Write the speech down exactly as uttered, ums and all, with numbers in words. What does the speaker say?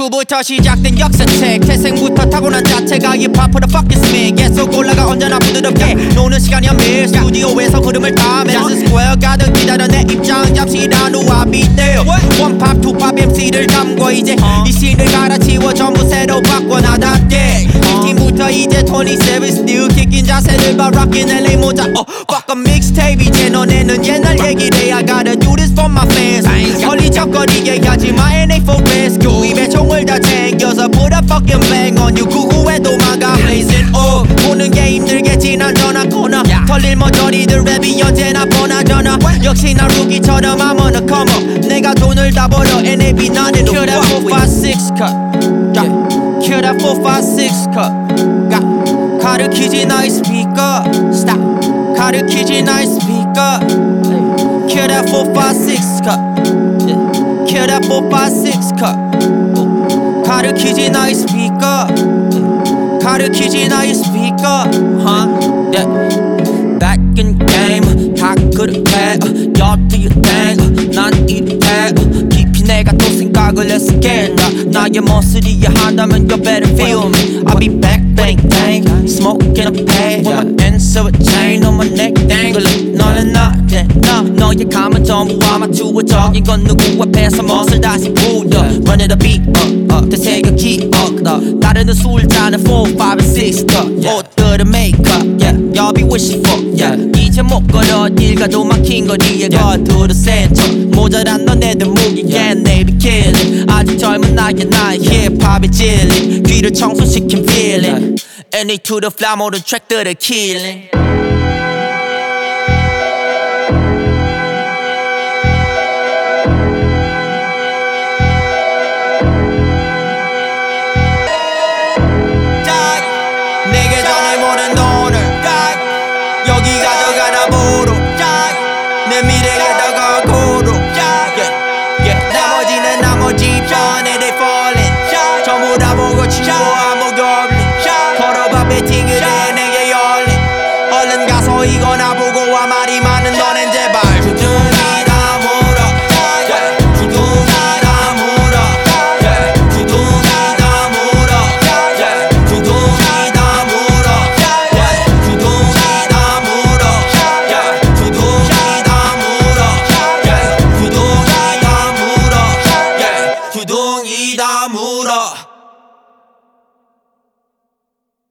애초부터 시작된 역사책 태생부터 타고난 자체가 힙합 for the fucking smith 계속 올라가 언제나 부드럽게 노는 시간이야 매일 스튜디오에서 흐름을 타매 Madison Square 가득 기다려 내 입장 잠시란 후 I'll be there 원팝 투팝 엠씨를 담고 이제 이 씬을 갈아치워 전부 새로 바꿔 나답게 십오부터 이제 이십칠 still kicking 자세를 봐 rockin' 엘에이 모자 oh fuck a mixtape 이제 너네는 옛날 얘기래 I gotta do this for my fans 걸리적거리게 하지마 엔 에이 for rescue 입에 총을 다 챙겨서 put a fucking bang on you 구구해도 막아 blazing up 보는 게 힘들겠지 난 전화 코너 털릴 머저리들 랩이 언제나 뻔하잖아 역시나 루키처럼 I'm on a come up 내가 돈을 다 벌어 엔 에이 비 나는 Kill that four five six cut Kill that four five six cut 가르키지 나의 스피커 Stop 가르키지 나의 스피커 Kill that four five six cut Kill that four five six cut 가르키지 나의 스피커 가르키지 나의 스피커 huh? Yeah. Back in the game 다 그렇게 y'all do your thing 난 이렇게 깊이 내가 또 생각을 했어 깬다 나의 멋을 이해한다면 you better feel me I'll be back bang bang smoking a pack with my answer a chain on my neck dangling 너는 나한테 나 너의 감은 전부 아마추어적인 건 누구 앞에서 멋을 다시 부여 Run it a beat up up 대세가 기억 따르는 술잔은 four five and six cut 옷들은 makeup yeah y'all be wishing for yeah 이제 못 걸어 길 가도 막힌 거리에 거두를 센터 모자란 너네들 무기에 Navy killing 아직 젊은 나의 나의 힙합이 질린 귀를 청소시킨 feeling 엔 에이 to the fly 모든 트랙들을 killing 내게 전할 모든 돈을 여기 가져가라 보로 내 미래에다가 고로 yeah, yeah. 나머지는 나머지 편에 they falling 전부 다 보고 치고 아무 goblin 걸어봐 배팅을 해 내게 열린 얼른 가서 이거나 보고 와 말이 많은 너넨 제발